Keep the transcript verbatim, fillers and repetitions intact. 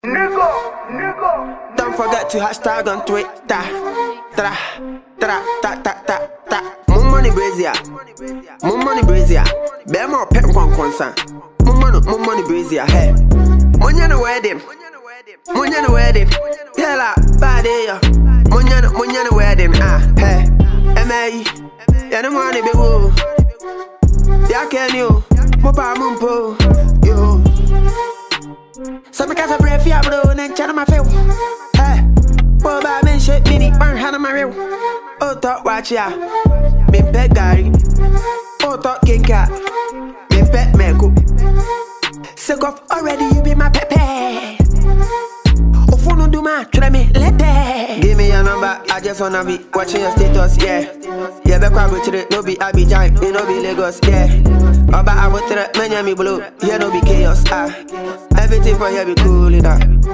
Nigga, nigga. Don't forget to hashtag on Twitter. Tra, tra, ta, ta, ta, ta. More money brazier. More money brazier. Bear more pet one concern. More money, more money brazier. Hey. Money on the wedding. Money on the wedding. Yeah, la, bad day. Money on the, money on the wedding. Ah, hey. M A E. Yeah, the money be woo. Yeah, can you? Mopa mumpo. Yo. So because I breathe for bro, and channel my feel. Hey, boy, I been shit mini, burn hand on my real. Oh, talk watch ya. Been pet Gary. Oh, talk king cat. Been pet Meko. Sick of already, you be my pepe. Oh, phone no do my, try me, let that. Give me your number, I just wanna be watching your status, yeah. Yeah, be quiet with it, no be Abidjan, you no be Lagos, yeah. Oba I would tell many me blue, here no be chaos, ah. Everything for here be cool, you know.